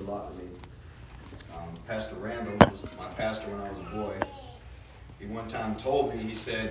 a lot to me. Pastor Randall was my pastor when I was a boy. He one time told me, he said,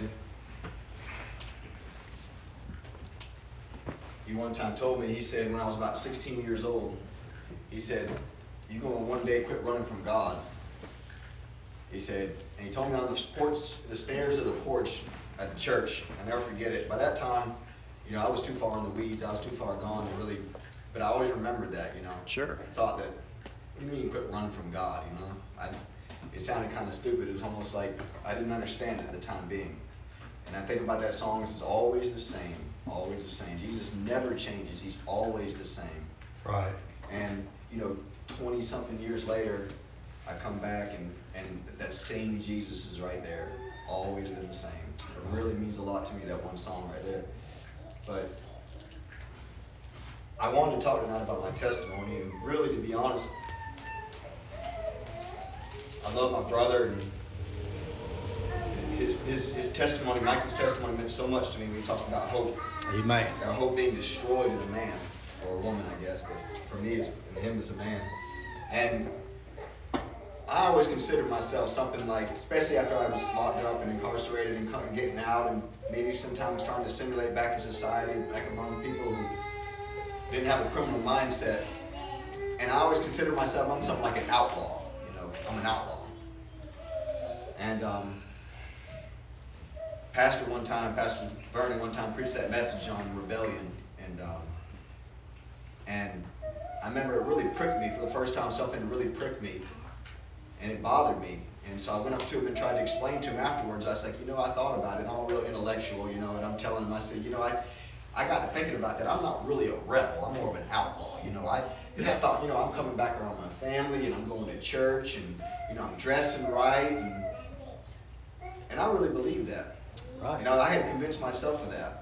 when I was about 16 years old, he said, you're going to one day quit running from God. He said, and he told me on the stairs of the porch at the church. I'll never forget it. By that time, I was too far in the weeds. I was too far gone to really, but I always remembered that, Sure. I thought that, what do you mean quit running from God, It sounded kind of stupid. It was almost like I didn't understand it at the time being. And I think about that song, it's always the same, always the same. Jesus never changes. He's always the same. Right. And, 20-something years later, I come back and that same Jesus is right there, always been the same. It really means a lot to me, that one song right there. But I wanted to talk tonight about my testimony, and really, to be honest, I love my brother, and his testimony, Michael's testimony, meant so much to me when he talked about hope. Amen. Our hope being destroyed in a man, or a woman, I guess, but for me, it's him as a man. And I always considered myself something like, especially after I was locked up and incarcerated and getting out, and maybe sometimes trying to assimilate back in society, back among people who didn't have a criminal mindset. And I always considered myself, I'm something like an outlaw. I'm an outlaw. And Pastor Vernon one time preached that message on rebellion, and I remember it really pricked me for the first time. Something really pricked me, and it bothered me. And so I went up to him and tried to explain to him afterwards. I was like, I thought about it, and I'm real intellectual, and I'm telling him, I said, I got to thinking about that. I'm not really a rebel. I'm more of an outlaw, because I thought, I'm coming back around my family, and I'm going to church, and I'm dressing right, and I really believed that. Right. I had convinced myself of that.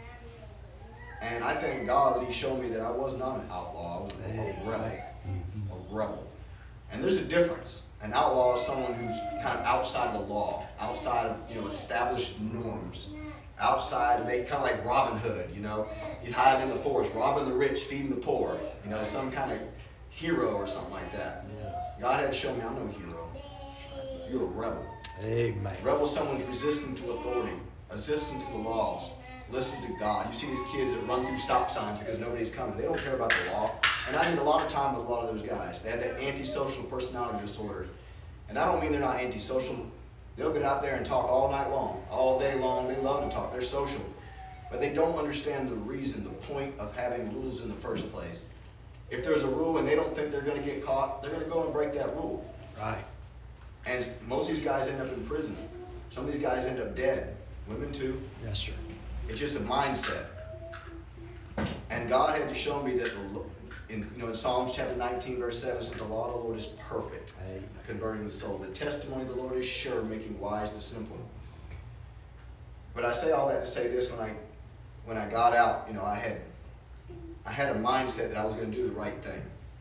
And I thank God that He showed me that I was not an outlaw. I was a rebel. A rebel. And there's a difference. An outlaw is someone who's kind of outside of the law, outside of established norms, outside of, they kind of like Robin Hood. He's hiding in the forest, robbing the rich, feeding the poor. Some kind of hero or something like that. Yeah. God had shown me I'm no hero. You're a rebel. Amen. Rebel is someone who's resistant to authority, resistant to the laws, listen to God. You see these kids that run through stop signs because nobody's coming. They don't care about the law. And I spend a lot of time with a lot of those guys. They have that antisocial personality disorder. And I don't mean they're not antisocial. They'll get out there and talk all night long, all day long. They love to talk. They're social. But they don't understand the reason, the point of having rules in the first place. If there's a rule and they don't think they're going to get caught, they're going to go and break that rule. Right. And most of these guys end up in prison. Some of these guys end up dead. Women too. Yes, sir. It's just a mindset. And God had to show me that in Psalms chapter 19, verse 7 says, the law of the Lord is perfect, Amen. Converting the soul. The testimony of the Lord is sure, making wise the simple. But I say all that to say this: when I got out, I had a mindset that I was going to do the right thing.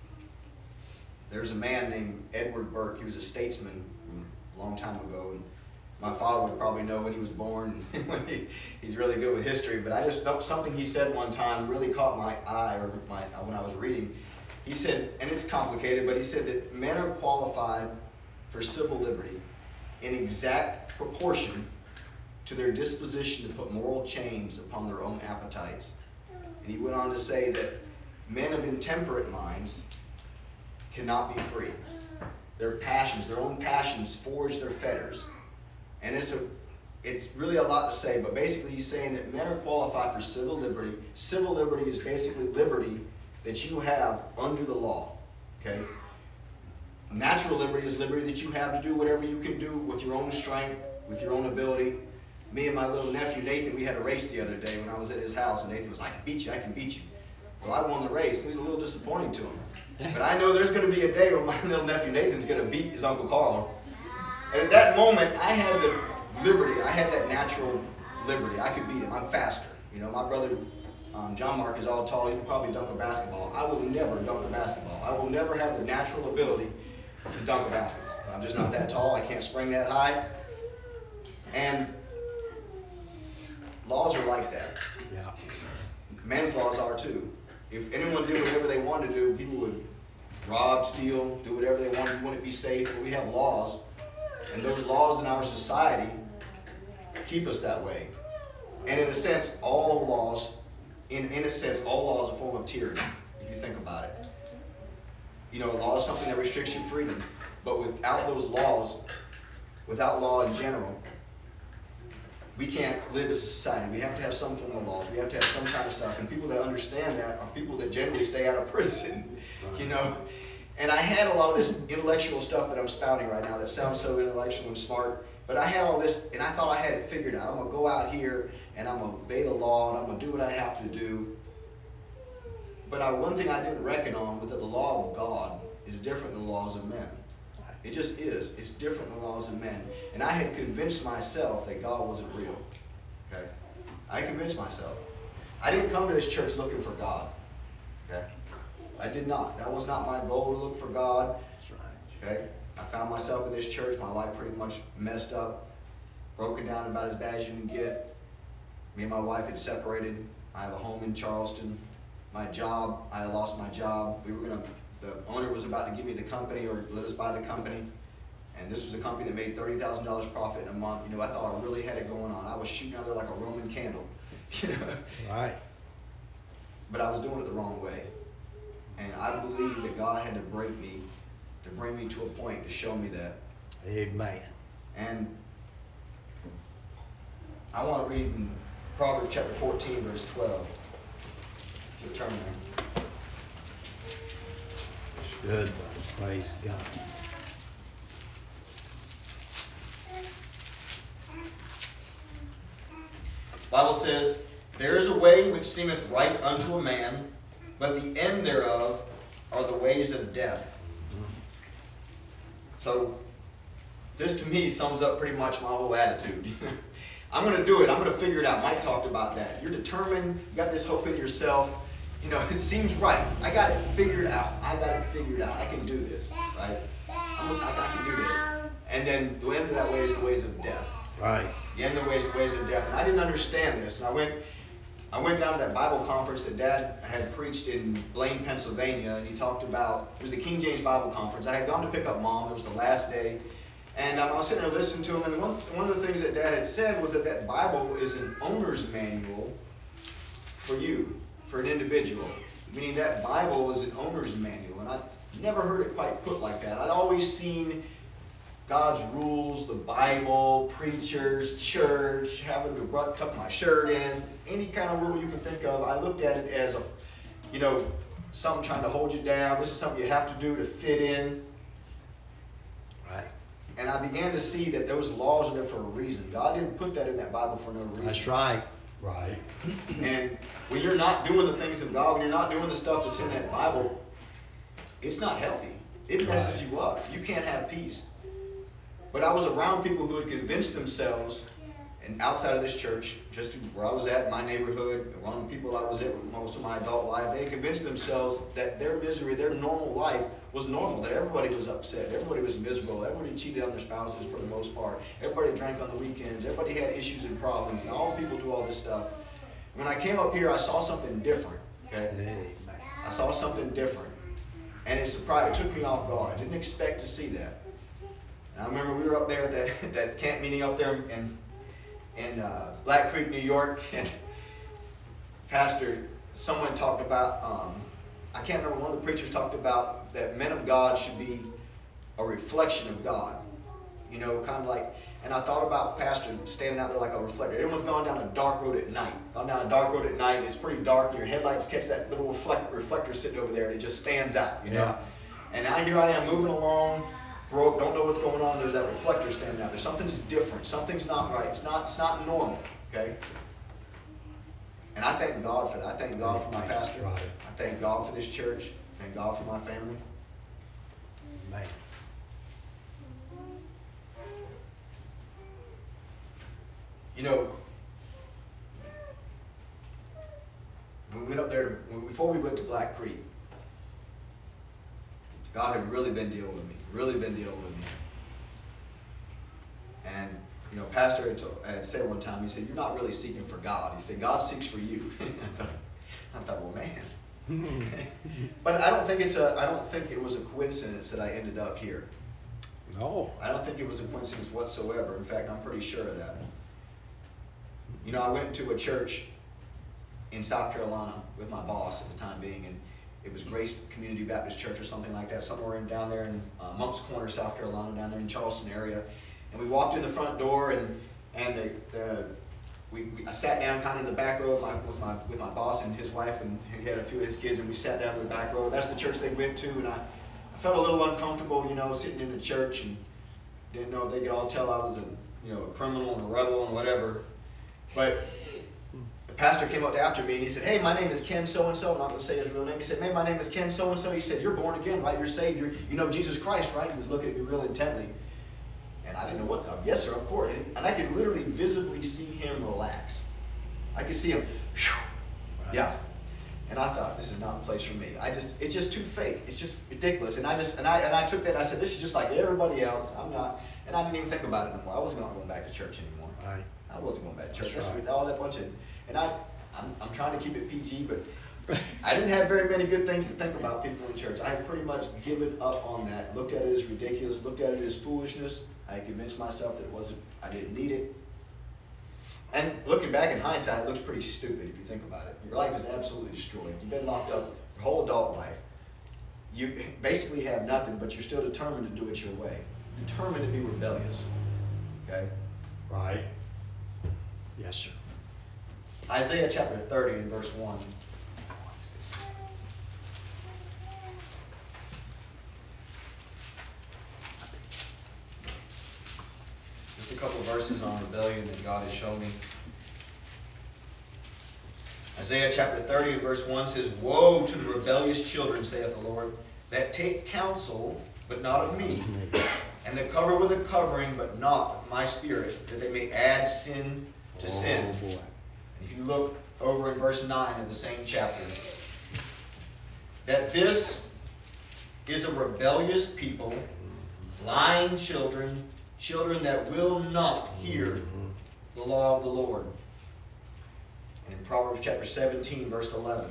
There's a man named Edward Burke. He was a statesman a long time ago, and my father would probably know when he was born. He's really good with history, but I just felt something he said one time really caught my eye, or when I was reading. He said, and it's complicated, but he said that men are qualified for civil liberty in exact proportion to their disposition to put moral chains upon their own appetites. And he went on to say that men of intemperate minds cannot be free. Their passions, their own passions, forge their fetters. And it's really a lot to say, but basically he's saying that men are qualified for civil liberty. Civil liberty is basically liberty that you have under the law. Okay? Natural liberty is liberty that you have to do whatever you can do with your own strength, with your own ability. Me and my little nephew Nathan, we had a race the other day when I was at his house, and Nathan was like, I can beat you. Well, I won the race. It was a little disappointing to him. But I know there's going to be a day when my little nephew Nathan's going to beat his Uncle Carl. And at that moment, I had the liberty. I had that natural liberty. I could beat him. I'm faster. My brother John Mark is all tall. He could probably dunk a basketball. I will never dunk a basketball. I will never have the natural ability to dunk a basketball. I'm just not that tall. I can't spring that high. And laws are like that. Yeah. Men's laws are too. If anyone did whatever they wanted to do, people would rob, steal, do whatever they want. We want to be safe, but we have laws. And those laws in our society keep us that way. And in a sense, all laws are a form of tyranny, if you think about it. You know, a law is something that restricts your freedom. But without those laws, without law in general, we can't live as a society. We have to have some form of laws. We have to have some kind of stuff. And people that understand that are people that generally stay out of prison, you know. And I had a lot of this intellectual stuff that I'm spouting right now that sounds so intellectual and smart. But I had all this, and I thought I had it figured out. I'm going to go out here, and I'm going to obey the law, and I'm going to do what I have to do. But one thing I didn't reckon on was that the law of God is different than the laws of men. It just is. It's different than the laws of men. And I had convinced myself that God wasn't real. Okay? I convinced myself. I didn't come to this church looking for God. Okay? I did not. That was not my goal, to look for God. Okay? I found myself at this church. My life pretty much messed up. Broken down about as bad as you can get. Me and my wife had separated. I have a home in Charleston. My job, I had lost my job. The owner was about to give me the company or let us buy the company. And this was a company that made $30,000 profit in a month. You know, I thought I really had it going on. I was shooting out there like a Roman candle. You know? Right. But I was doing it the wrong way. And I believe that God had to break me to bring me to a point to show me that. Amen. And I want to read in Proverbs chapter 14, verse 12. If you'll turn there. Good. Praise God. The Bible says, "There is a way which seemeth right unto a man, but the end thereof are the ways of death." So, this to me sums up pretty much my whole attitude. I'm going to do it. I'm going to figure it out. Mike talked about that. You're determined. You got this hope in yourself. You know, it seems right. I got it figured out. I can do this, right? I can do this. And then the end of that way is the ways of death. Right. The end of the ways of death. And I didn't understand this. And I went down to that Bible conference that Dad had preached in Blaine, Pennsylvania, and he talked about, it was the King James Bible Conference. I had gone to pick up Mom. It was the last day. And I was sitting there listening to him, and one of the things that Dad had said was that Bible is an owner's manual for you. For an individual, meaning that Bible was an owner's manual, and I never heard it quite put like that. I'd always seen God's rules, the Bible, preachers, church, having to tuck my shirt in, any kind of rule you can think of. I looked at it as something trying to hold you down. This is something you have to do to fit in. Right. And I began to see that those laws are there for a reason. God didn't put that in that Bible for no reason. That's right. Right. And when you're not doing the things of God, when you're not doing the stuff that's in that Bible, it's not healthy. It messes you up. You can't have peace. But I was around people who had convinced themselves, and outside of this church, just where I was at, my neighborhood, around the people I was at most of my adult life, they had convinced themselves that their misery, their normal life was normal, that everybody was upset, everybody was miserable, everybody cheated on their spouses for the most part, everybody drank on the weekends, everybody had issues and problems, and all people do all this stuff. When I came up here, I saw something different, okay? Amen. I saw something different, and it took me off guard. I didn't expect to see that. And I remember we were up there at that camp meeting up there in Black Creek, New York, and someone talked about, I can't remember, one of the preachers talked about that men of God should be a reflection of God. You know, kind of like, and I thought about Pastor standing out there like a reflector. Everyone's gone down a dark road at night. Gone down a dark road at night, and it's pretty dark, and your headlights catch that little reflector sitting over there, and it just stands out, you know? Yeah. And now here I am moving along, broke, don't know what's going on, there's that reflector standing out there. Something's different, something's not right, it's not normal, okay? And I thank God for that. I thank God for my pastor. Right. I thank God for this church. Thank God for my family. Man. You know, when we went up there, before we went to Black Creek, God had really been dealing with me, And, you know, Pastor had said one time, he said, "You're not really seeking for God." He said, "God seeks for you." I thought, well, man, But I don't think it was a coincidence that I ended up here. No. I don't think it was a coincidence whatsoever. In fact, I'm pretty sure of that. You know, I went to a church in South Carolina with my boss at the time being, and it was Grace Community Baptist Church or something like that, somewhere down there in Moncks Corner, South Carolina, down there in Charleston area. And we walked in the front door, and I sat down kind of in the back row with my boss and his wife, and he had a few of his kids, and we sat down in the back row. That's the church they went to, and I felt a little uncomfortable, you know, sitting in the church, and didn't know if they could all tell I was a criminal and a rebel and whatever. But the pastor came up after me and he said, "Hey, my name is Ken so-and-so." I'm not going to say his real name. He said, "Hey, my name is Ken so-and-so." He said, "You're born again, right? You're saved. You know Jesus Christ, right?" He was looking at me real intently. And I didn't know what, yes, sir, of course. And I could literally visibly see him relax. I could see him, yeah. And I thought, this is not the place for me. It's just too fake. It's just ridiculous. And I took that and I said, this is just like everybody else. I'm not, and I didn't even think about it anymore. I wasn't going back to church anymore. Right. I wasn't going back to church. That's right. All that bunch of, and I'm trying to keep it PG, but I didn't have very many good things to think about people in church. I had pretty much given up on that, looked at it as ridiculous, looked at it as foolishness. I had convinced myself that I didn't need it. And looking back in hindsight, it looks pretty stupid if you think about it. Your life is absolutely destroyed. You've been locked up your whole adult life. You basically have nothing, but you're still determined to do it your way. Determined to be rebellious. Okay? Right. Yes, sir. Isaiah chapter 30 and verse 1. Just a couple of verses on rebellion that God has shown me. Isaiah chapter 30 and verse 1 says, "Woe to the rebellious children, saith the Lord, that take counsel, but not of me, and that cover with a covering, but not of my spirit, that they may add sin to sin." Oh, boy. If you look over in verse 9 of the same chapter, that this is a rebellious people, lying children, children that will not hear the law of the Lord. And in Proverbs chapter 17, verse 11.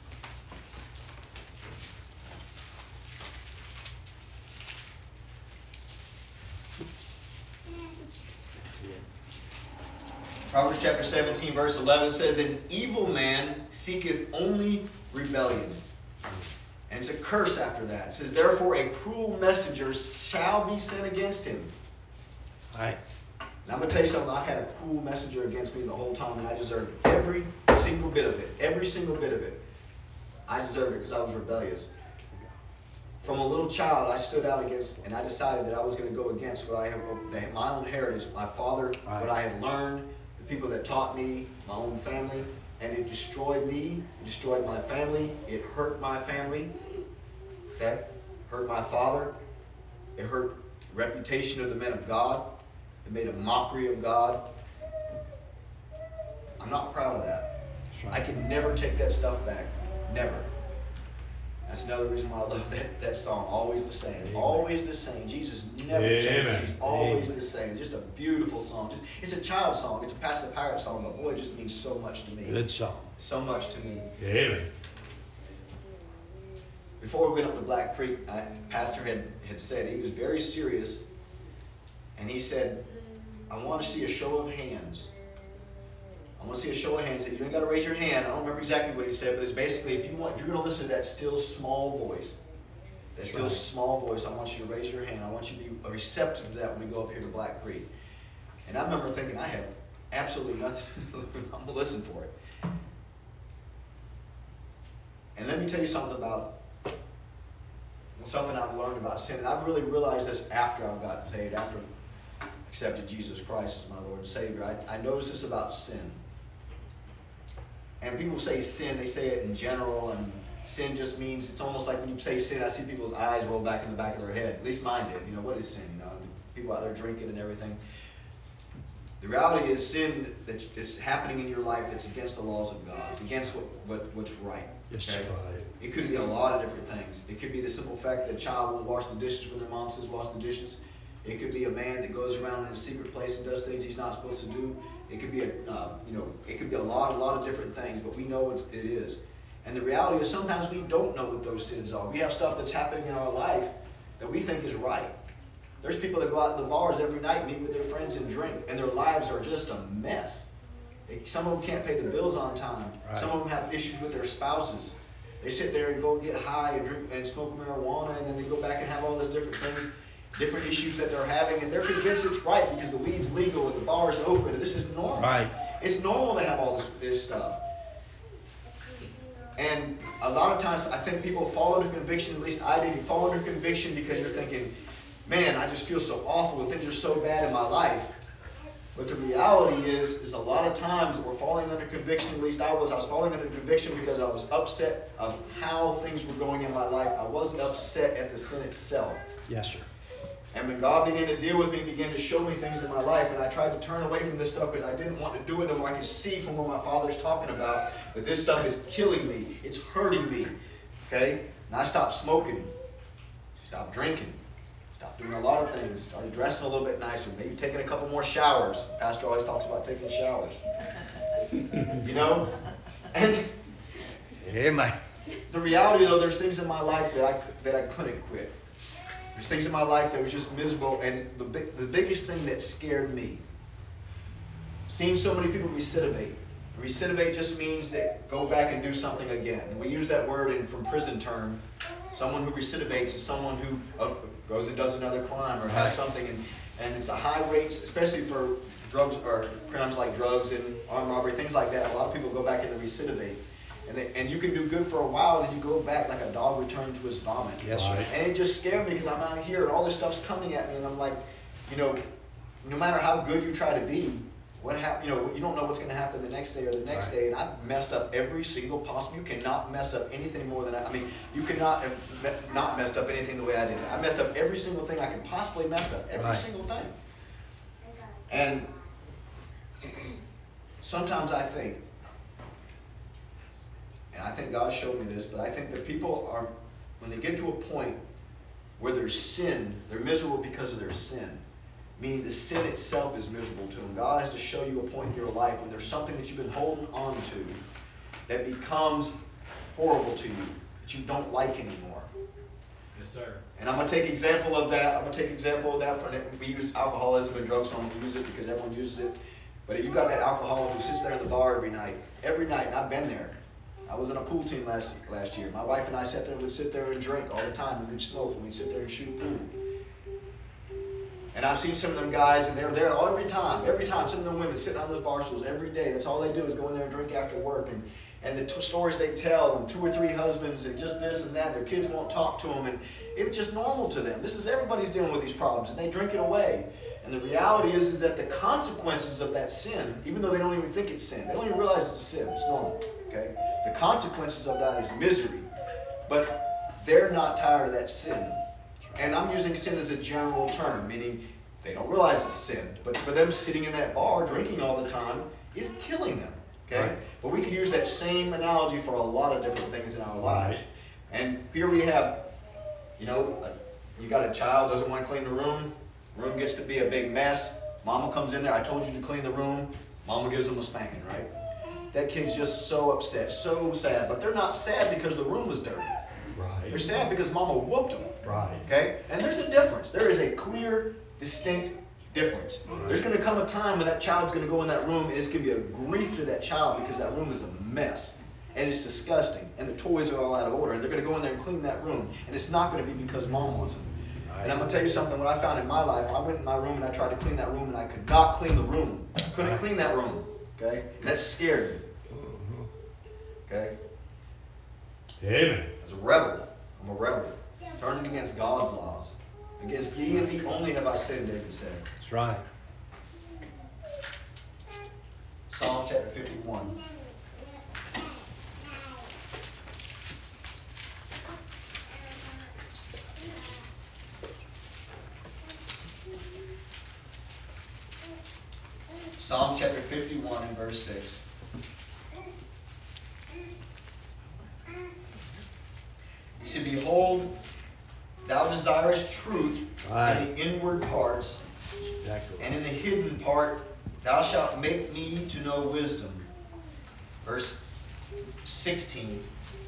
Proverbs chapter 17, verse 11 says, "An evil man seeketh only rebellion." And it's a curse after that. It says, "Therefore a cruel messenger shall be sent against him." Right. And I'm going to tell you something. I've had a cruel messenger against me the whole time, and I deserved every single bit of it. Every single bit of it. I deserved it because I was rebellious. From a little child, I stood out against, and I decided that I was going to go against what I have, my own heritage, my father, Right. what I had learned, the people that taught me, my own family, and it destroyed me. It destroyed my family. It hurt my family. Okay? Hurt my father. It hurt the reputation of the men of God. It made a mockery of God. I'm not proud of that. That's right. I can never take that stuff back. Never. That's another reason why I love that song. Always the same. Amen. Always the same. Jesus never changes. Amen. He's always Amen. the same. It's just a beautiful song. It's a child song. It's a Pass the Pirate song, but boy, it just means so much to me. Good song. So much to me. Amen. Before we went up to Black Creek, Pastor had said, he was very serious, and he said, "I want to see a show of hands. I want to see a show of hands." You ain't got to raise your hand. I don't remember exactly what he said, but it's basically, if you're going to listen to that still small voice, small voice, I want you to raise your hand. I want you to be receptive to that when we go up here to Black Creek. And I remember thinking, I have absolutely nothing to do. I'm going to listen for it. And let me tell you something about something I've learned about sin. And I've really realized this after I've gotten saved, after I accepted Jesus Christ as my Lord and Savior. I noticed this about sin. And people say sin, they say it in general, and sin just means, it's almost like when you say sin, I see people's eyes roll back in the back of their head. At least mine did. You know, what is sin? You know, people out there drinking and everything. The reality is sin that is happening in your life that's against the laws of God. It's against what's right. Yes, Okay? right. It could be a lot of different things. It could be the simple fact that a child won't wash the dishes when their mom says wash the dishes. It could be a man that goes around in a secret place and does things he's not supposed to do. It could be it could be a lot of different things, but we know what it is. And the reality is sometimes we don't know what those sins are. We have stuff that's happening in our life that we think is right. There's people that go out to the bars every night, meet with their friends and drink, and their lives are just a mess. Some of them can't pay the bills on time. Right. Some of them have issues with their spouses. They sit there and go get high and drink and smoke marijuana, and then they go back and have all these different things, different issues that they're having, and they're convinced it's right because the weed's legal and the bar's open, and this is normal. Right. It's normal to have all this stuff. And a lot of times I think people fall under conviction, at least I did, you fall under conviction because you're thinking, man, I just feel so awful and things are so bad in my life. But the reality is a lot of times we're falling under conviction, at least I was falling under conviction because I was upset of how things were going in my life. I wasn't upset at the sin itself. Yes, sir. And when God began to deal with me, began to show me things in my life, and I tried to turn away from this stuff because I didn't want to do it anymore. I could see from what my Father's talking about that this stuff is killing me. It's hurting me. Okay? And I stopped smoking. Stopped drinking. Stopped doing a lot of things. Started dressing a little bit nicer. Maybe taking a couple more showers. Pastor always talks about taking showers. You know? And Amen. the reality, though, there's things in my life that I couldn't quit. There's things in my life that was just miserable, and the biggest thing that scared me, seeing so many people recidivate. Recidivate just means that go back and do something again. And we use that word from prison term. Someone who recidivates is someone who goes and does another crime or has something, and it's a high rate, especially for drugs or crimes like drugs and armed robbery, things like that. A lot of people go back and they recidivate. And you can do good for a while, and then you go back like a dog returned to his vomit. Yes, sir. And it just scared me because I'm out here and all this stuff's coming at me, and I'm like, no matter how good you try to be, what happen? You don't know what's going to happen the next day or the next day. And I messed up every single possible. You cannot mess up anything more than you cannot have not messed up anything the way I did it. I messed up every single thing I could possibly mess up, every single thing. And sometimes I think. And I think God showed me this, but I think that people are, when they get to a point where there's sin, they're miserable because of their sin. Meaning the sin itself is miserable to them. God has to show you a point in your life where there's something that you've been holding on to that becomes horrible to you, that you don't like anymore. Yes, sir. And I'm going to take example of that. We use alcoholism and drugs, so I'm going to use it because everyone uses it. But if you've got that alcoholic who sits there in the bar every night, and I've been there. I was in a pool team last year. My wife and I would sit there and drink all the time, and we'd smoke, and we'd sit there and shoot pool. And I've seen some of them guys, and they're there every time. Some of them women sitting on those bar stools every day. That's all they do is go in there and drink after work. And the stories they tell, and 2 or 3 husbands, and just this and that. Their kids won't talk to them, and it's just normal to them. Everybody's dealing with these problems, and they drink it away. And the reality is that the consequences of that sin, even though they don't even think it's sin, they don't even realize it's a sin. It's normal. Okay? The consequences of that is misery. But they're not tired of that sin. And I'm using sin as a general term, meaning they don't realize it's a sin. But for them sitting in that bar drinking all the time is killing them. Okay? Right. But we could use that same analogy for a lot of different things in our lives. Right. And here we have, you got a child doesn't want to clean the room. Room gets to be a big mess. Mama comes in there. I told you to clean the room. Mama gives them a spanking, right? That kid's just so upset, so sad. But they're not sad because the room was dirty. Right. They're sad because Mama whooped them. Right. Okay? And there's a difference. There is a clear, distinct difference. Right. There's going to come a time when that child's going to go in that room, and it's going to be a grief to that child because that room is a mess. And it's disgusting. And the toys are all out of order. And they're going to go in there and clean that room. And it's not going to be because Mom wants them. And I'm going to tell you something, what I found in my life, I went in my room and I tried to clean that room, and I could not clean the room. I couldn't clean that room. Okay? And that scared me. Okay? Amen. As a rebel, I'm a rebel. Turning against God's laws. Against thee and thee only have I sinned, David said. That's right. Psalm chapter 51. Psalm chapter 51 and verse 6. He said, behold, thou desirest truth in the inward parts, and in the hidden part thou shalt make me to know wisdom. Verse 16.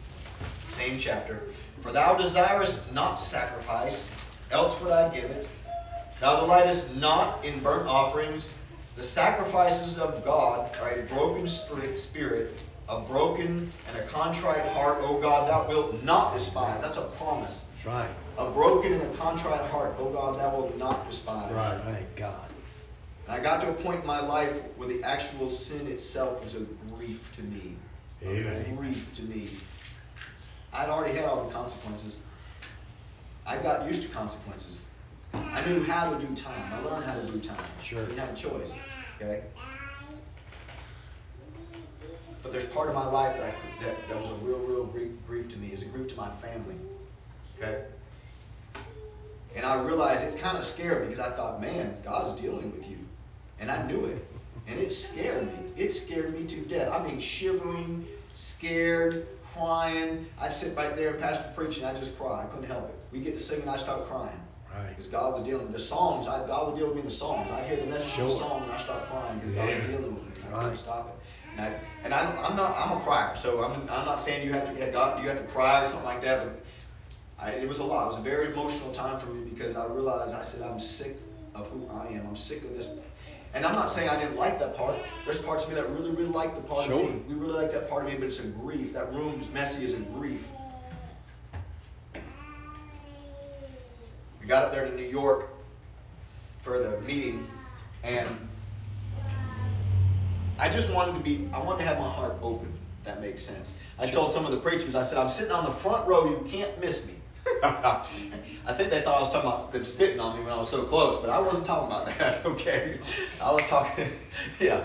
same chapter. For thou desirest not sacrifice, else would I give it. Thou delightest not in burnt offerings. The sacrifices of God are a broken spirit, a broken and a contrite heart, O God, thou wilt not despise. That's a promise. That's right. A broken and a contrite heart, O God, thou wilt not despise. That's right, God. And I got to a point in my life where the actual sin itself was a grief to me. Amen. A grief to me. I'd already had all the consequences. I got used to consequences. I knew how to do time. I learned how to do time. Sure. I didn't have a choice. Okay? But there's part of my life that was a real grief to me. It was a grief to my family. Okay? And I realized it kind of scared me because I thought, man, God's dealing with you. And I knew it. And it scared me. It scared me to death. I mean, shivering, scared, crying. I'd sit right there and pastor preaching. I'd just cry. I couldn't help it. We get to sing and I'd start crying. Right. Because God was dealing with the songs. God would deal with me in the songs. I'd hear the message of the song and I'd start crying because God was dealing with me. I couldn't stop it. And I'm a crier. So I'm not saying you have to cry or something like that. But it was a lot. It was a very emotional time for me because I realized, I said, I'm sick of who I am. I'm sick of this. And I'm not saying I didn't like that part. There's parts of me that really like the part of me. We really like that part of me, but it's a grief. That room's messy as a grief. We got up there to New York for the meeting, and I wanted to have my heart open, if that makes sense. I told some of the preachers, I said, I'm sitting on the front row, you can't miss me. I think they thought I was talking about them spitting on me when I was so close, but I wasn't talking about that, okay? I was talking, yeah.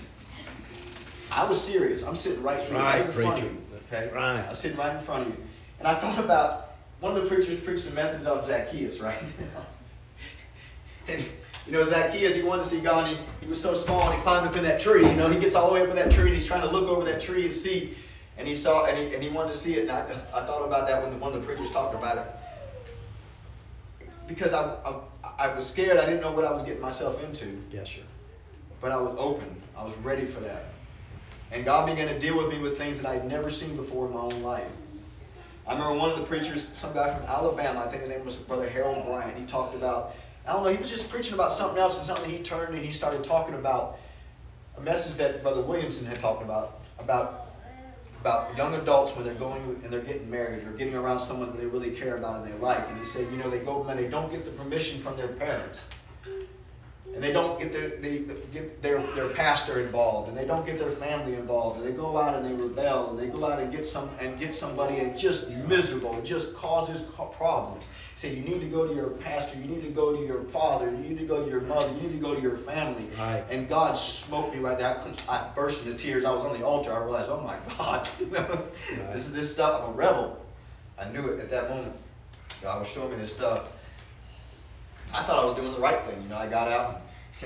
I was serious. I'm sitting right here, right in front of you, okay? Right. I was sitting right in front of you. And I thought about, one of the preachers preached a message on Zacchaeus, right? And, Zacchaeus, he wanted to see God, and he was so small, and he climbed up in that tree. He gets all the way up in that tree, and he's trying to look over that tree and see. And he saw, and he wanted to see it. And I thought about that when one of the preachers talked about it, because I was scared. I didn't know what I was getting myself into. Yes, sir. But I was open. I was ready for that. And God began to deal with me with things that I had never seen before in my own life. I remember one of the preachers, some guy from Alabama, I think his name was Brother Harold Bryant. He talked about, he was just preaching about something else, and something he turned and he started talking about a message that Brother Williamson had talked about young adults when they're going and they're getting married or getting around someone that they really care about and they like. And he said, they go and they don't get the permission from their parents. And they don't get their pastor involved, and they don't get their family involved, and they go out and they rebel, and they go out and get somebody and just miserable. It just causes problems. He said, you need to go to your pastor, you need to go to your father, you need to go to your mother, you need to go to your family. Right. And God smote me right there. I burst into tears. I was on the altar. I realized, oh my God, this stuff. I'm a rebel. I knew it at that moment. God was showing me this stuff. I thought I was doing the right thing. I got out.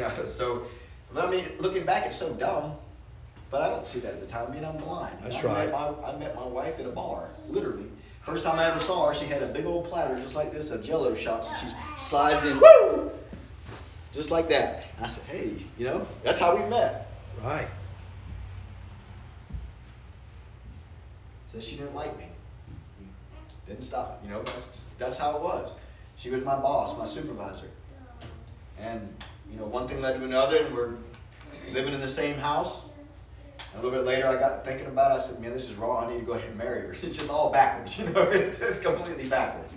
But looking back, it's so dumb. But I don't see that at the time, being I'm blind. That's right. I met my wife at a bar, literally. First time I ever saw her, she had a big old platter just like this of Jell-O shots, and she slides in, woo, just like that. And I said, hey, that's how we met. Right. So she didn't like me. Didn't stop. That's how it was. She was my boss, my supervisor. And, one thing led to another, and we're living in the same house. And a little bit later, I got to thinking about it. I said, man, this is wrong. I need to go ahead and marry her. It's just all backwards, It's completely backwards.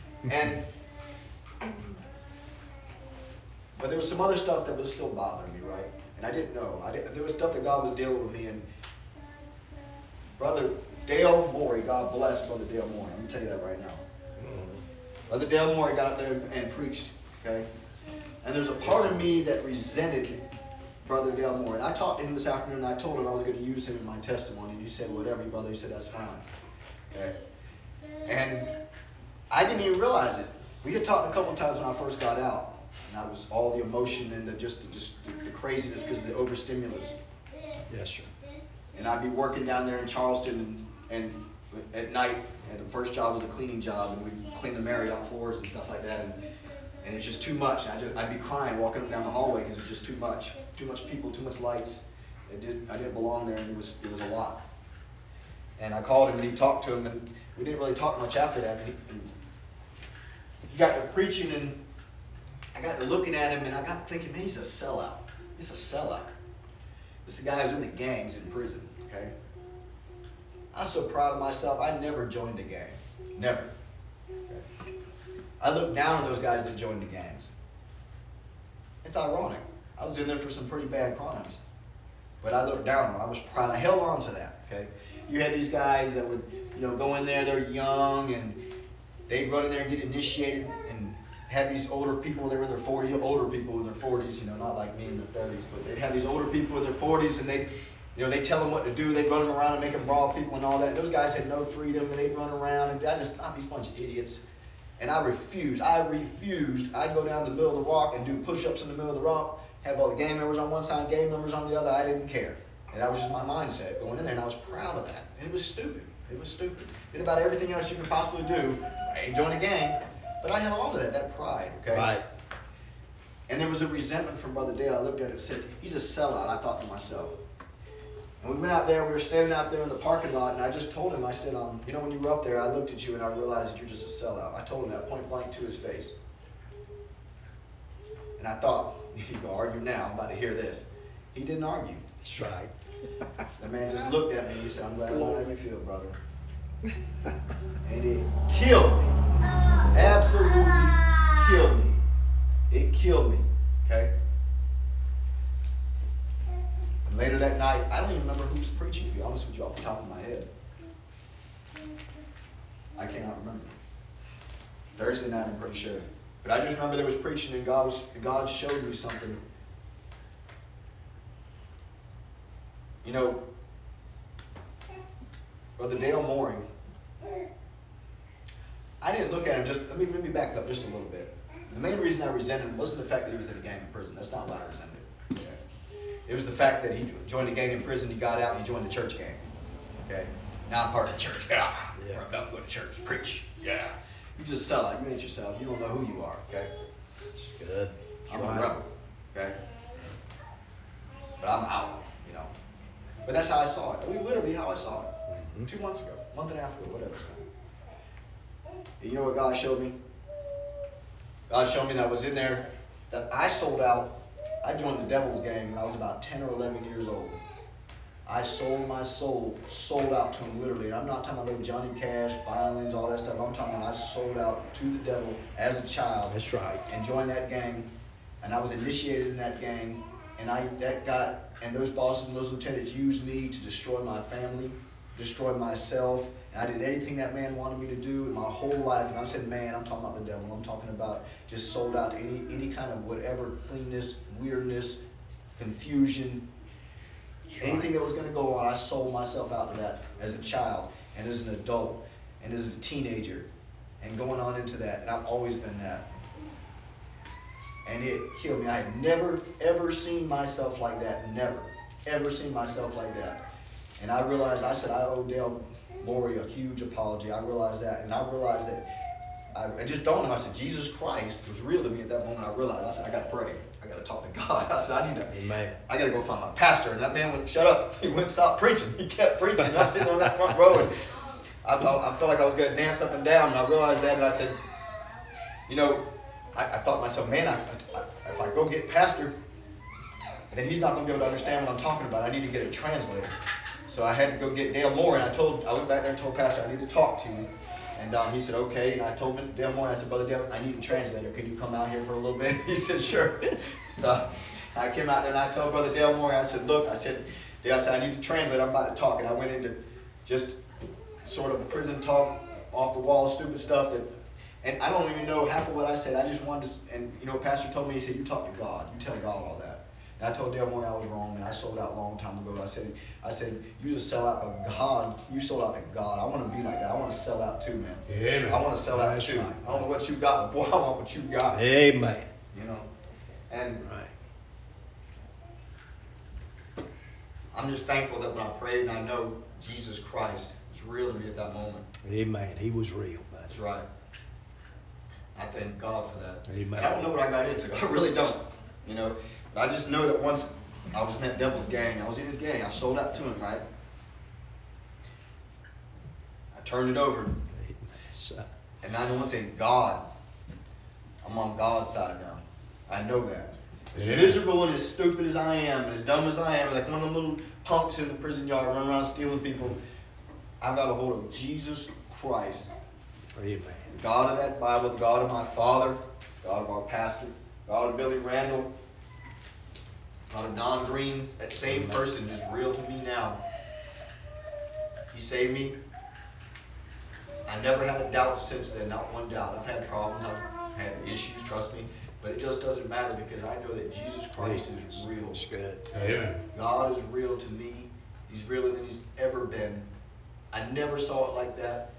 But there was some other stuff that was still bothering me, right? And I didn't know. There was stuff that God was dealing with me. And Brother Dale Morey, God bless Brother Dale Morey. I'm going to tell you that right now. Brother Dale Morey got up there and preached, okay? And there's a part of me that resented Brother Dale Morey. And I talked to him this afternoon, and I told him I was going to use him in my testimony. And he said, whatever, brother. He said, that's fine. Okay? And I didn't even realize it. We had talked a couple of times when I first got out. And I was all the emotion and the craziness because of the overstimulus. Yes, sir. And I'd be working down there in Charleston and at night, and the first job was a cleaning job, and we'd clean the Marriott floors and stuff like that. And it's just too much. I'd be crying walking down the hallway because it was just too much. Too much people, too much lights. I didn't belong there, and it was a lot. And I called him and he talked to him, and we didn't really talk much after that. And he got to preaching, and I got to looking at him, and I got to thinking, man, he's a sellout. He's a sellout. This is the guy who's in the gangs in prison, okay? I was so proud of myself. I never joined a gang. Never. Okay? I looked down on those guys that joined the gangs. It's ironic. I was in there for some pretty bad crimes. But I looked down on them. I was proud. I held on to that, okay? You had these guys that would, go in there, they're young, and they'd run in there and get initiated, and have these older people, they were in their 40s, older people in their 40s, not like me in their 30s, but they'd have these older people in their 40s, and they'd tell them what to do, they'd run them around and make them brawl people and all that. Those guys had no freedom, and they'd run around, and not these bunch of idiots. And I refused. I'd go down the middle of the rock and do push-ups in the middle of the rock, have all the gang members on one side, gang members on the other. I didn't care. And that was just my mindset going in there, and I was proud of that. And it was stupid. Did about everything else you could possibly do. I ain't joined a gang, but I held on to that pride, okay? Right. And there was a resentment from Brother Dale. I looked at it and said, he's a sellout, I thought to myself. And we went out there, we were standing out there in the parking lot, and I just told him, I said, when you were up there, I looked at you and I realized that you're just a sellout. I told him that point blank to his face. And I thought, he's going to argue now, I'm about to hear this. He didn't argue. That's right. The man just looked at me and he said, I'm glad to know how you feel, brother. And it killed me. Absolutely killed me. It killed me, okay? And later that night, I don't even remember who was preaching, to be honest with you, off the top of my head. I cannot remember. Thursday night, I'm pretty sure. But I just remember there was preaching, and God showed me something. Brother Dale Mooring, I didn't look at him let me back up just a little bit. The main reason I resented him wasn't the fact that he was in a gang in prison. That's not why I resented him. Okay? It was the fact that he joined a gang in prison, he got out, and he joined the church gang. Okay? Now I'm part of the church. Yeah. I'm about to go to church, preach. Yeah. You just sell out. You ain't yourself. You don't know who you are. Okay? That's good. I'm a rebel. Okay? But I'm an outlaw, But that's how I saw it. Literally how I saw it. 2 months ago, a month and a half ago, whatever it's called. You know what God showed me? God showed me that I was in there, that I sold out. I joined the devil's gang when I was about 10 or 11 years old. I sold my soul, sold out to him literally. And I'm not talking about Johnny Cash, violins, all that stuff. I'm talking about I sold out to the devil as a child. That's right. And joined that gang. And I was initiated in that gang. And those bosses and those lieutenants used me to destroy my family, destroy myself. And I did anything that man wanted me to do in my whole life. And I said, man, I'm talking about the devil. I'm talking about just sold out to any kind of whatever, cleanness, weirdness, confusion, anything that was going to go on. I sold myself out to that as a child and as an adult and as a teenager and going on into that. And I've always been that. And it killed me. I had never, ever seen myself like that. Never, ever seen myself like that. And I realized, I said, I owe Dale Mooring a huge apology. I realized that. And I realized that, I just dawned on me. I said, Jesus Christ was real to me at that moment. I realized, I said, I got to pray. I got to talk to God. I said, I got to go find my pastor. And that man wouldn't shut up. He wouldn't stop preaching. He kept preaching. And I'm sitting on that front row. And I felt like I was going to dance up and down. And I realized that. And I said, I thought to myself, man, if I go get pastor, then he's not going to be able to understand what I'm talking about. I need to get a translator. So I had to go get Dale Moore, and I went back there and told pastor, I need to talk to you. And he said, okay. And I told Dale Moore, I said, Brother Dale, I need a translator. Can you come out here for a little bit? He said, sure. So I came out there and I told Brother Dale Moore, I said, look, Dale, I need to translate. I'm about to talk. And I went into just sort of prison talk, off the wall, stupid stuff and I don't even know half of what I said. I just wanted to, and pastor told me, he said, you talk to God. You tell God all that. And I told Dale Moore I was wrong, and I sold out a long time ago. I said, you just sell out, but God, you sold out to God. I want to be like that. I want to sell out too, man. Amen. I want to sell out too. Right. I don't know what you got, but boy, I want what you got. Amen. And right. I'm just thankful that when I prayed, and I know Jesus Christ was real to me at that moment. Amen. He was real, man. That's right. I thank God for that. Amen. And I don't know what I got into. I really don't. But I just know that once I was in that devil's gang, I was in his gang, I sold out to him, right? turned it over. So, And I know one thing, God, I'm on God's side now. I know that. As miserable and as stupid as I am, and as dumb as I am, like one of them little punks in the prison yard running around stealing people, I've got a hold of Jesus Christ. amen. The God of that Bible, the God of my father, God of our pastor, God of Billy Randall, God of Don Green. That same person is real to me now. He saved me. I never had a doubt since then, not one doubt. I've had problems, I've had issues, trust me, but it just doesn't matter because I know that Jesus Christ is real. That's good. Amen. God is real to me. He's realer than he's ever been. I never saw it like that.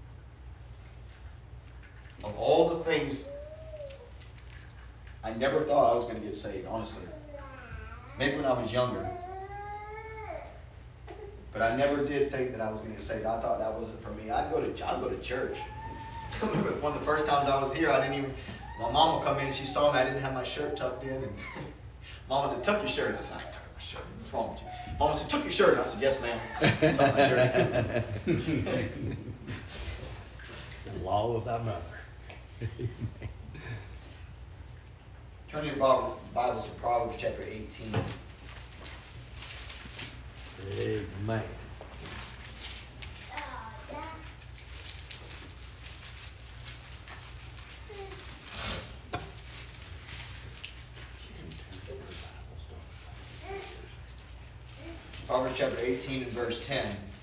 Of all the things, I never thought I was going to get saved, honestly. Maybe when I was younger. But I never did think that I was going to get saved. I thought that wasn't for me. I'd go to church. I remember one of the first times I was here, my mom would come in and she saw me. I didn't have my shirt tucked in. And Mama said, tuck your shirt. I said, I tucked my shirt. What's wrong with you? Mama said, tuck your shirt. I said, yes, ma'am. Tuck my shirt. The law of thy mother. Turn your Bibles to Proverbs chapter 18. Amen. Proverbs chapter 18 and verse 10.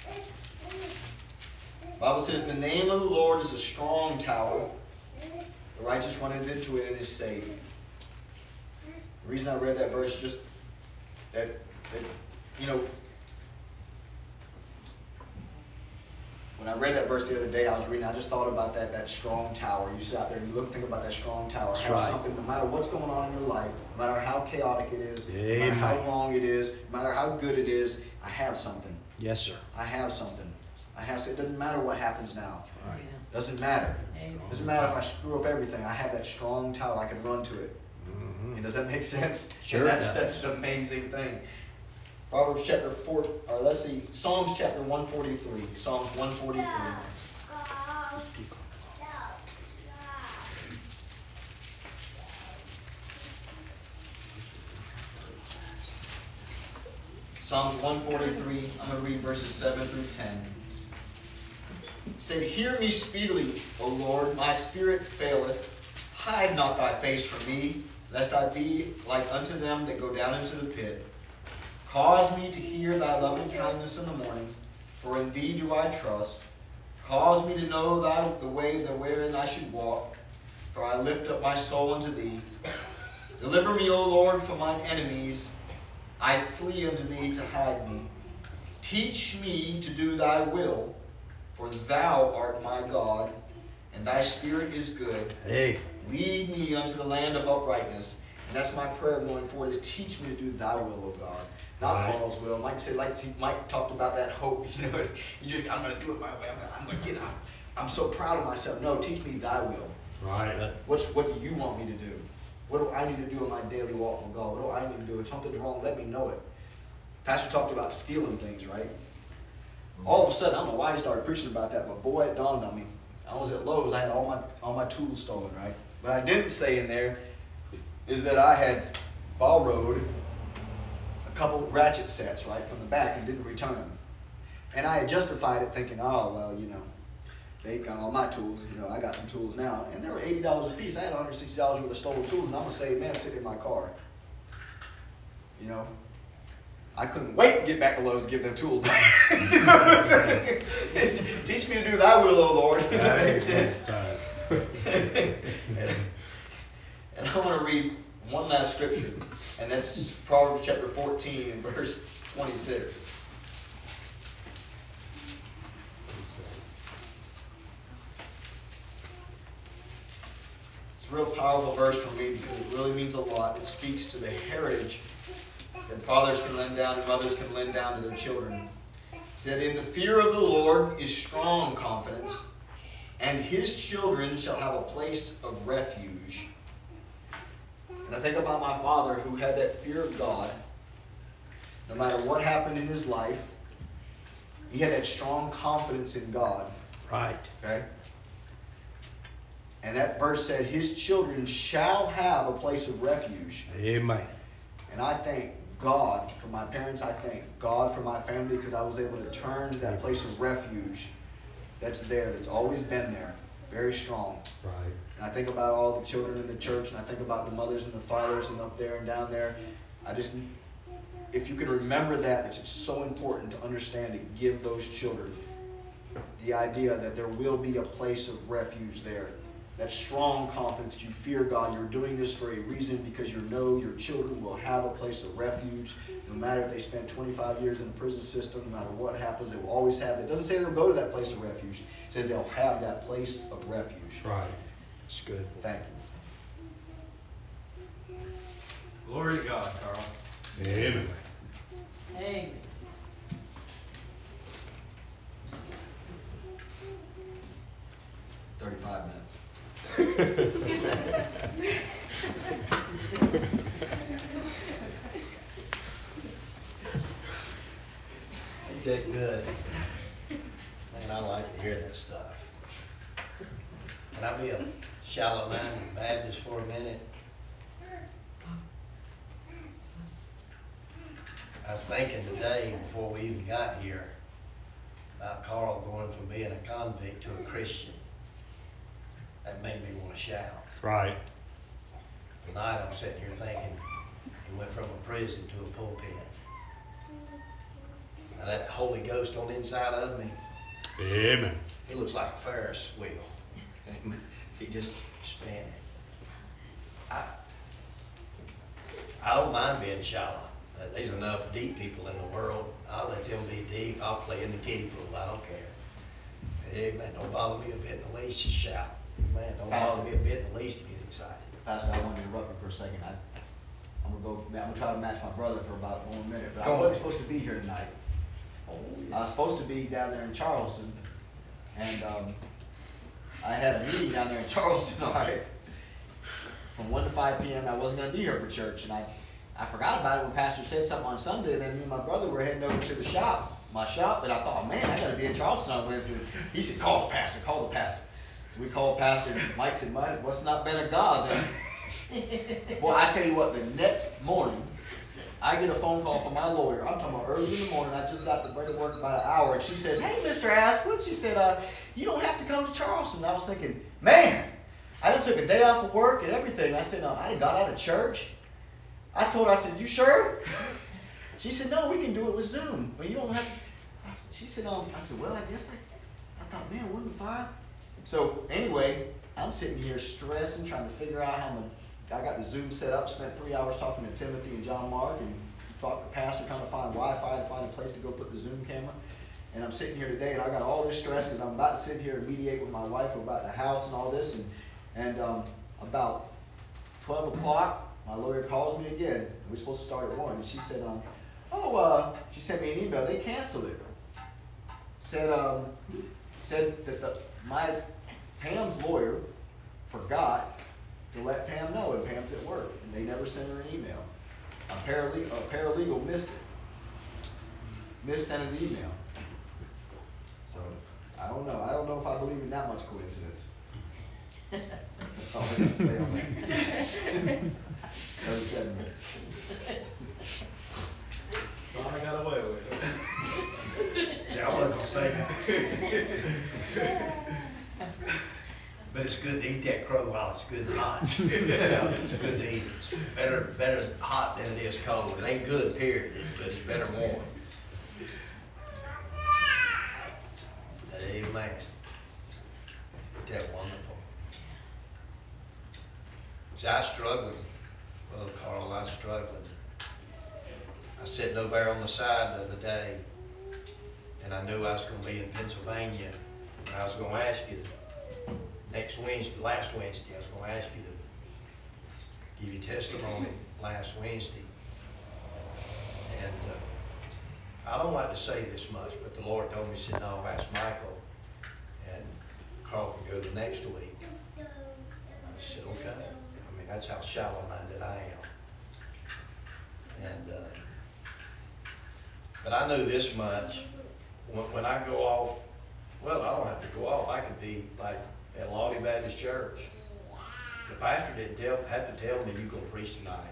The Bible says, the name of the Lord is a strong tower. The righteous runneth into it and is safe. The reason I read that verse is just that you know, when I read that verse the other day, I was reading, I just thought about that strong tower. You sit out there and you think about that strong tower. That's Have right. something, no matter what's going on in your life, no matter how chaotic it is, no Amen. matter how wrong it is, no matter how good it is, I have something. Yes, sir. I have something. It doesn't matter what happens now. Right. Doesn't matter. Amen. Doesn't matter if I screw up everything. I have that strong tower. I can run to it. Mm-hmm. And does that make sense? Sure And it does. that's an amazing thing. Proverbs chapter 4, or let's see, Psalms chapter 143. Psalms 143. Psalms 143, I'm going to read verses 7 through 10. It said, hear me speedily, O Lord, my spirit faileth. Hide not thy face from me, lest I be like unto them that go down into the pit. Cause me to hear thy loving kindness in the morning, for in thee do I trust. Cause me to know the way wherein I should walk, for I lift up my soul unto thee. Deliver me, O Lord, from mine enemies. I flee unto thee to hide me. Teach me to do thy will, for thou art my God, and thy spirit is good. Hey. Lead me unto the land of uprightness. And that's my prayer going forward, is teach me to do thy will, O God. Not Right. Carl's will. Mike talked about that hope. You know, I'm going to do it my way. I'm going to get it. I'm so proud of myself. No, teach me thy will. Right. What do you want me to do? What do I need to do in my daily walk with God? What do I need to do? If something's wrong, let me know it. Pastor talked about stealing things, right? All of a sudden, I don't know why he started preaching about that, but boy, it dawned on me. I was at Lowe's. I had all my tools stolen, right? What I didn't say in there is that I had borrowed a couple ratchet sets, right, from the back and didn't return them. And I had justified it thinking, oh, well, you know, they got all my tools. You know, I got some tools now. And they were $80 a piece. I had $160 worth of stolen tools, and I'm going to say, man, sitting in my car. You know? I couldn't wait to get back to Lowe's to give them tools back. You know what I'm saying? Teach me to do thy will, O Lord. If that makes sense. And I want to read one last scripture, and that's Proverbs chapter 14 and verse 26. It's a real powerful verse for me because it really means a lot. It speaks to the heritage that fathers can lend down and mothers can lend down to their children. It said, in the fear of the Lord is strong confidence, and his children shall have a place of refuge. And I think about my father who had that fear of God. No matter what happened in his life, he had that strong confidence in God. Right. Okay? And that verse said, his children shall have a place of refuge. Amen. And I thank God for my parents. I thank God for my family because I was able to turn to that place of refuge that's there, that's always been there, very strong. Right. And I think about all the children in the church, and I think about the mothers and the fathers and up there and down there. If you can remember that it's so important to understand and give those children the idea that there will be a place of refuge there. That strong confidence, you fear God, you're doing this for a reason because you know your children will have a place of refuge. No matter if they spend 25 years in the prison system, no matter what happens, they will always have that. It doesn't say they'll go to that place of refuge. It says they'll have that place of refuge. Right. It's good. Thank you. Glory to God, Carl. Amen. Amen. 35 minutes. You did good. Man, I like to hear that stuff. Can I be a shallow-minded Baptist for a minute? I was thinking today, before we even got here, about Carl going from being a convict to a Christian. That made me want to shout. Right. Tonight I'm sitting here thinking he went from a prison to a pulpit. Now that Holy Ghost on the inside of me, Amen. he looks like a Ferris wheel. He just spinning. I don't mind being shallow. There's enough deep people in the world. I'll let them be deep. I'll play in the kiddie pool. I don't care. Amen. Don't bother me a bit in the least to shout. Amen. Don't bother me a bit in the least to get excited. Pastor, I want to interrupt you for a second. I'm gonna try to match my brother for about 1 minute, but I Go wasn't ahead. supposed to be here tonight. Oh, I was supposed to be down there in Charleston, and I had a meeting down there in Charleston, all right, from 1 to 5 p.m. I wasn't going to be here for church, and I forgot about it when Pastor said something on Sunday, and then me and my brother were heading over to my shop, and I thought, man, I got to be in Charleston on Wednesday. He said, call the pastor. So we called Pastor, and Mike said, Mike, what's not been a God then? Well, I tell you what, the next morning, I get a phone call from my lawyer. I'm talking about early in the morning. I just got the break of work about an hour, and she says, hey, Mr. Asquith, she said, you don't have to come to Charleston. I was thinking, man, I done took a day off of work and everything. I said, I done got out of church. I told her, I said, you sure? She said, no, we can do it with Zoom. But you don't have to. She said, I said, well, I guess I thought, man, wouldn't fine. So anyway, I'm sitting here stressing, trying to figure out how I got the Zoom set up, spent 3 hours talking to Timothy and John Mark, and talked to the pastor trying to find Wi-Fi to find a place to go put the Zoom camera. And I'm sitting here today, and I got all this stress because I'm about to sit here and mediate with my wife about the house and all this. And about 12 o'clock, my lawyer calls me again. We're supposed to start at 1. And she said, she sent me an email. They canceled it. Said that Pam's lawyer forgot to let Pam know, and Pam's at work, and they never sent her an email. A paralegal missed it. Sent an email. So I don't know. I don't know if I believe in that much coincidence. That's all I got to say on that. 37 minutes. Finally got away with it. See, I wasn't going to say that. But it's good to eat that crow while it's good and hot. It's good to eat. It's better hot than it is cold. It ain't good, period, but it's better warm. Amen. Isn't that wonderful? See, I was struggling, Brother Carl, I was struggling. I was sitting over there on the side the other day, and I knew I was going to be in Pennsylvania, and I was going to ask you last Wednesday, I was going to ask you to give you testimony last Wednesday. And I don't like to say this much, but the Lord told me, he said, no, ask Michael, and Carl can go the next week. I just said, okay. I mean, that's how shallow-minded I am. And but I knew this much. When I go off Well, I don't have to go off. I could be like at Lottie Baptist Church. The pastor didn't have to tell me you go preach tonight.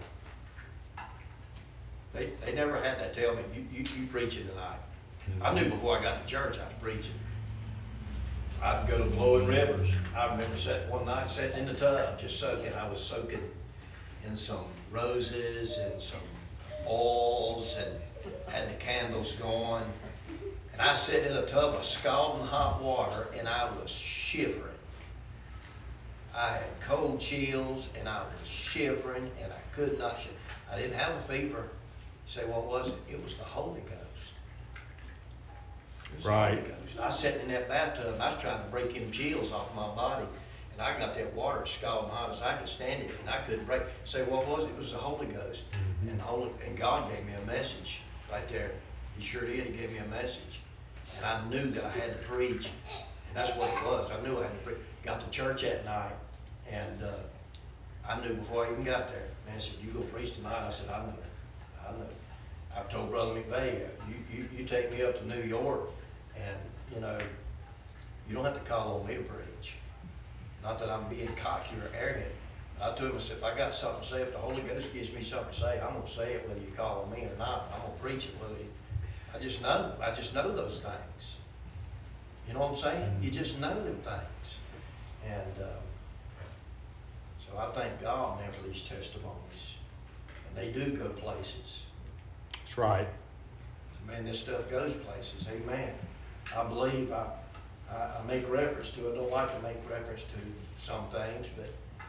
They never had to tell me you preaching tonight. I knew before I got to church I was preaching. I'd go to Flowing Rivers. I remember one night sitting in the tub just soaking. I was soaking in some roses and some oils and had the candles going. And I sat in a tub of scalding hot water and I was shivering. I had cold chills and I was shivering and I could not shiver. I didn't have a fever. You say, what was it? It was the Holy Ghost. It was Right. the Holy Ghost. I was sitting in that bathtub. I was trying to break them chills off my body. And I got that water as scalding hot as I could stand it. And I couldn't break. Say, what was it? It was the Holy Ghost. And God gave me a message right there. He sure did. He gave me a message. And I knew that I had to preach. And that's what it was. I knew I had to preach. Got to church that night. And I knew before I even got there. Man said, you go preach tonight? I said, I knew. I knew. I've told Brother McVeigh, you take me up to New York and, you know, you don't have to call on me to preach. Not that I'm being cocky or arrogant. I told him, I said, if I got something to say, if the Holy Ghost gives me something to say, I'm going to say it whether you call on me or not. I'm going to preach it whether you, I just know those things. You know what I'm saying? You just know them things. And so I thank God, man, for these testimonies. And they do go places. That's right. Man, this stuff goes places. Amen. I believe I make reference to it. I don't like to make reference to some things, but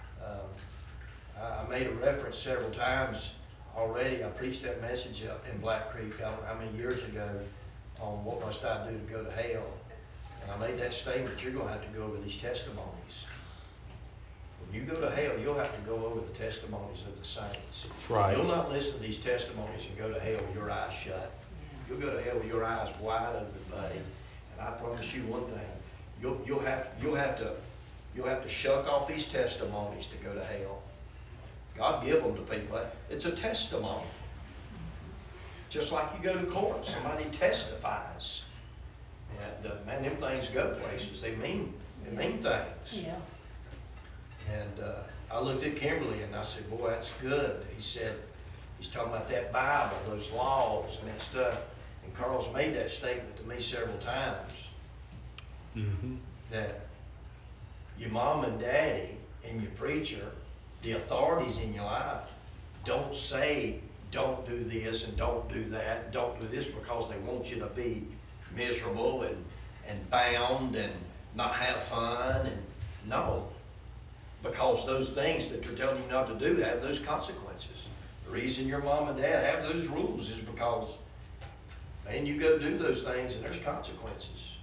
I made a reference several times already. I preached that message up in Black Creek, I don't know how many years ago, on what must I do to go to hell. And I made that statement, you're going to have to go over these testimonies. When you go to hell, you'll have to go over the testimonies of the saints. That's right. You'll not listen to these testimonies and go to hell with your eyes shut. You'll go to hell with your eyes wide open, buddy. And I promise you one thing, you'll have to shuck off these testimonies to go to hell. God give them to people. It's a testimony. Just like you go to court, somebody testifies. And man, them things go places. They mean things. Yeah. And I looked at Kimberly and I said, boy, that's good. He said, he's talking about that Bible, those laws and that stuff. And Carl's made that statement to me several times. Mm-hmm. That your mom and daddy and your preacher, the authorities in your life, don't say, don't do this and don't do that, and don't do this because they want you to be miserable and bound and not have fun. And no, because those things that they're telling you not to do have those consequences. The reason your mom and dad have those rules is because, man, you go do those things and there's consequences.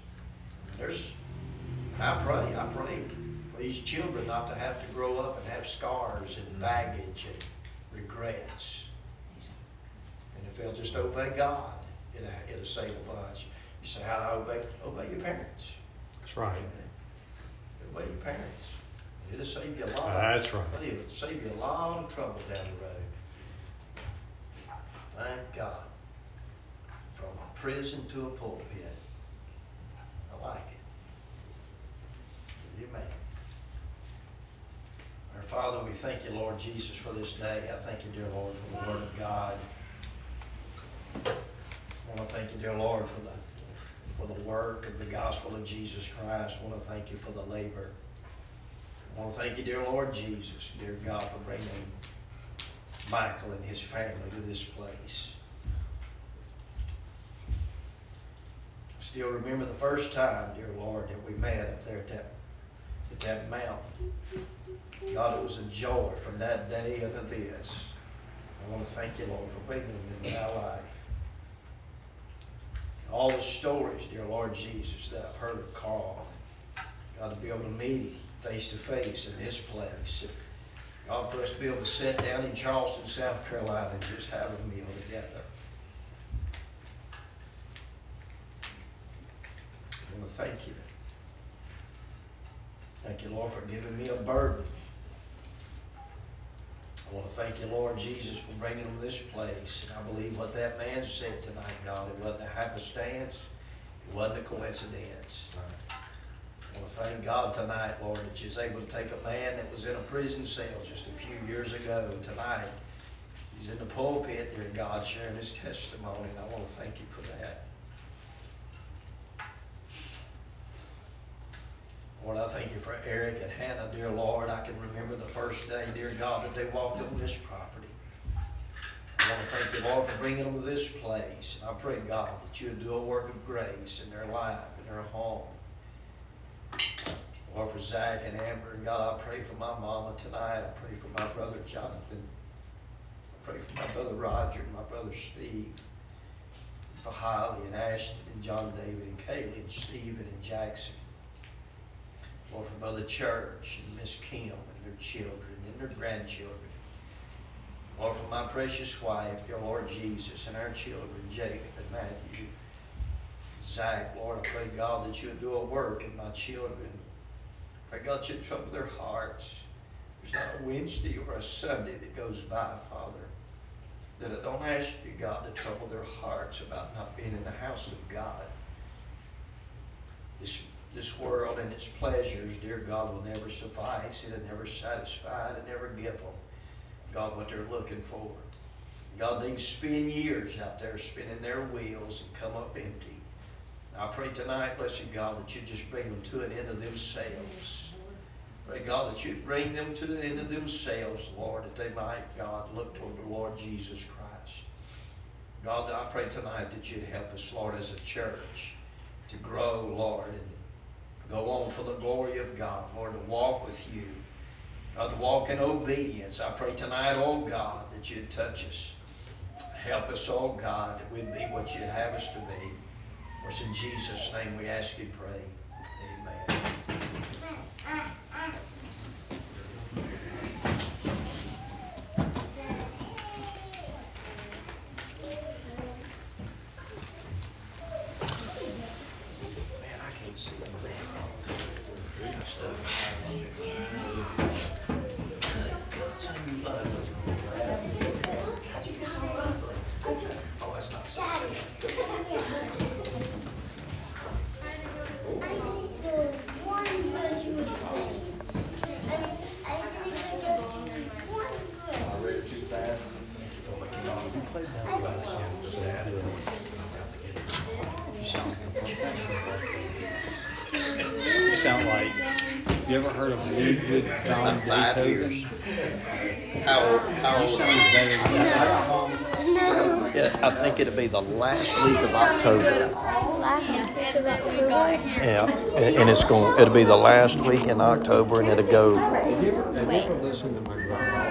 And I pray for these children not to have to grow up and have scars and baggage and regrets. And if they'll just obey God, it'll save a bunch. You say, how to obey? Obey your parents. That's right. Obey your parents. And it'll save you a lot. That's right. It'll save you a lot of trouble down the road. Thank God. From a prison to a pulpit. I like it. Amen. Our Father, we thank you, Lord Jesus, for this day. I thank you, dear Lord, for the Word of God. I want to thank you, dear Lord, for the work of the gospel of Jesus Christ. I want to thank you for the labor. I want to thank you, dear Lord Jesus, dear God, for bringing Michael and his family to this place. I still remember the first time, dear Lord, that we met up there at that mountain. God, it was a joy from that day unto this. I want to thank you, Lord, for bringing them into my life. All the stories, dear Lord Jesus, that I've heard of Carl. God, to be able to meet him face to face in this place. God, for us to be able to sit down in Charleston, South Carolina, and just have a meal together. I want to thank you. Thank you, Lord, for giving me a burden. I want to thank you, Lord Jesus, for bringing them to this place. And I believe what that man said tonight, God, it wasn't a happenstance. It wasn't a coincidence. I want to thank God tonight, Lord, that you was able to take a man that was in a prison cell just a few years ago. Tonight, he's in the pulpit, dear God, sharing his testimony, and I want to thank you for that. Lord, I thank you for Eric and Hannah, dear Lord. I can remember the first day, dear God, that they walked on this property. I want to thank you, Lord, for bringing them to this place. And I pray, God, that you would do a work of grace in their life, in their home. Lord, for Zach and Amber, and God, I pray for my mama tonight. I pray for my brother Jonathan. I pray for my brother Roger and my brother Steve. For Holly and Ashton and John David and Kaylee and Stephen and Jackson. Lord, for Mother Church and Miss Kim and their children and their grandchildren. Lord, for my precious wife, dear Lord Jesus, and our children, Jacob and Matthew, Zach, Lord, I pray, God, that you would do a work in my children. I pray, God, you'd trouble their hearts. There's not a Wednesday or a Sunday that goes by, Father, that I don't ask you, God, to trouble their hearts about not being in the house of God. This world and its pleasures, dear God, will never suffice. It'll never satisfy. It'll never give them, God, what they're looking for. God, they can spend years out there spinning their wheels and come up empty. I pray tonight, blessed God, that you just bring them to an end of themselves. Pray, God, that you bring them to the end of themselves, Lord, that they might, God, look toward the Lord Jesus Christ. God, I pray tonight that you'd help us, Lord, as a church to grow, Lord, and go on for the glory of God, Lord, to walk with you. God, to walk in obedience. I pray tonight, oh God, that you'd touch us. Help us, oh God, that we'd be what you'd have us to be. For it's in Jesus' name we ask and pray. Amen. Man, I can't see Oh, that's not so. I read it too fast. You sound like, you ever heard of Ludwig van 5 years. Beethoven? How old? You sound better than that. Yeah, I think it'll be the last week of October. Last week of October. Yeah, and it'll be the last week in October, and it'll go. Have you ever listened to my brother?